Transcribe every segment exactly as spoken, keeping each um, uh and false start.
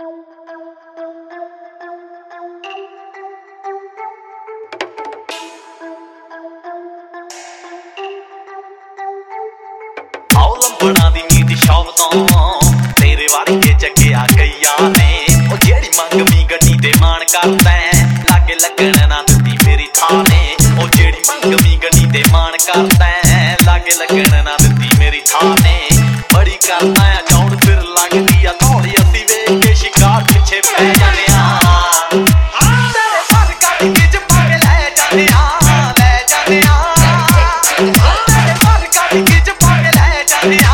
बना दी नीति शौक तो तेरे वारी के जग्गिया गईया ने ओ जेड़ी मंग मी गड्डी ते मान करदा लागे लगन ना दित्ती मेरी थाने ओ जेड़ी मंग मी गड्डी ते मान करदा लागे लगन ना दित्ती मेरी थाने बड़ी करदा है चौड़ फिर लगदी आ थोड़ी असी वेख के शिकार पिछे पै जाने आ तेरे पर कट के च पाके ले जाने आ ले जाने आ तेरे पर कट के च पाके ले जाने आ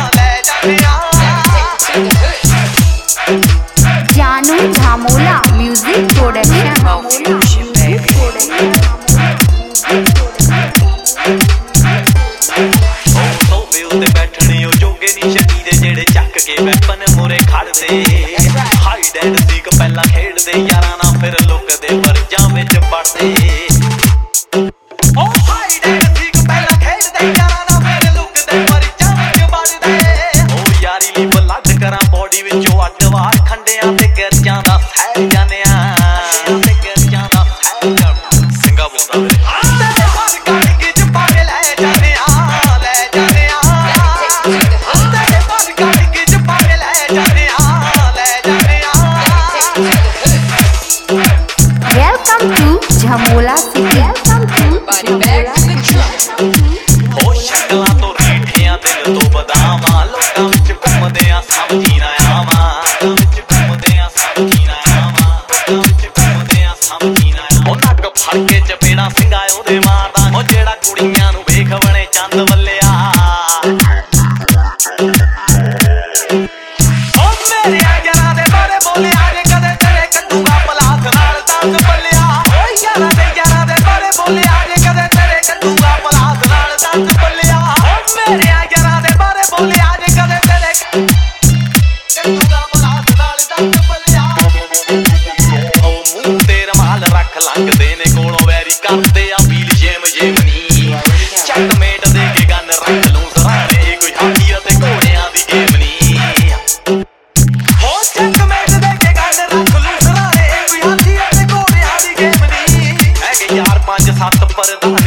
जानू झामोला म्यूजिक प्रोडक्शन बैठने जोगे नी शरीर जेड़े चक के वैपन मोरे खड़दे हाइड एंड सीक पहला खेडदे यारा ना फिर लुकदे वर्जां विच पड़दे ओ हाइड एंड सीक पहला खेडदे यारा ना फिर लुकदे वर्जां विच पड़दे ओ यारी ली बलड करा बॉडी विचों अड्ड वार खंडियां ते गिरजां दा फैल जाने आ ते गिरजां दा फैल जाना सिंगा बोलदा मेरे तेरे पर कट के च पाके ले जाने आ ले जाने आ तेरे पर कट के च पाके ले जाने आ ले जाने आ welcome to Jhamola city welcome to हो शक्लां तो रीठियां दिल तो बदामां लोकां विच घुमदे आ समझी ना आवां विच घुमदे आ समझी ना आवां विच घुमदे आ समझी ना ओ नक फड़ के चपेड़ा सिंगा ओदे मारदा ओ जेड़ा कुड़ियां नूं वेख बणे चंद वल्लिया ओ मेरे यारां दे बारे बोले आजे कदे तेरे कंडूगा पलास नाल दस बल्लिया ओ यारां दे यारां दे बारे बोले आजे कदे तेरे कंडूगा पलास नाल दस बल्लिया ओ मेरे यारां दे बारे बोले आजे कदे तेरे कंडूगा पलास नाल दस बल्लिया ओ मुंह ते रमाल रख लंघदे ने कोलों वैरी करदे आ पील जेम जेमनी चकमेट दे के गन रख लूं सराणे कोई हाथी ते घोड़ियां दी गेम नी हो चकमेट दे के गन रख लूं सराणे कोई हाथी ते घोड़ियां दी गेम नी है कि यार पांच सत्त परदान